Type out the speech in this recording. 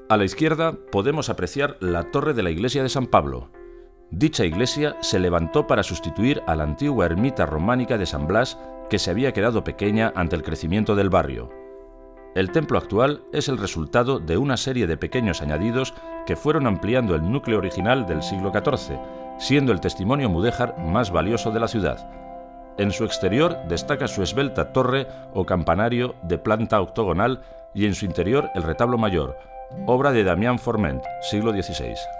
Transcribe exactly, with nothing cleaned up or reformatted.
A la izquierda podemos apreciar la torre de la iglesia de San Pablo. Dicha iglesia se levantó para sustituir a la antigua ermita románica de San Blas, que se había quedado pequeña ante el crecimiento del barrio. El templo actual es el resultado de una serie de pequeños añadidos que fueron ampliando el núcleo original del siglo catorce, siendo el testimonio mudéjar más valioso de la ciudad. En su exterior destaca su esbelta torre o campanario de planta octogonal y en su interior el retablo mayor, obra de Damián Forment, siglo dieciséis.